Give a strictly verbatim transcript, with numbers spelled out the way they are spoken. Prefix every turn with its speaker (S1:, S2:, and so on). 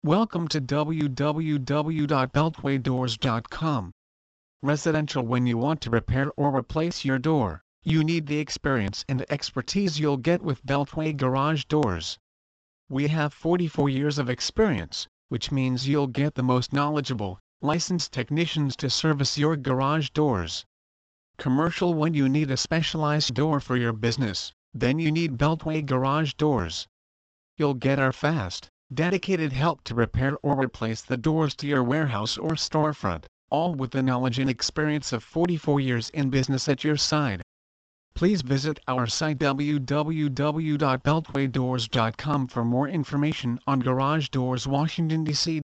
S1: Welcome to w w w dot beltway doors dot com. Residential. When you want to repair or replace your door, you need the experience and expertise you'll get with Beltway Garage Doors. We have forty-four years of experience, which means you'll get the most knowledgeable, licensed technicians to service your garage doors. Commercial. When you need a specialized door for your business, then you need Beltway Garage Doors. You'll get our fast, dedicated help to repair or replace the doors to your warehouse or storefront, all with the knowledge and experience of forty-four years in business at your side. Please visit our site w w w dot beltway doors dot com for more information on garage doors, Washington, D C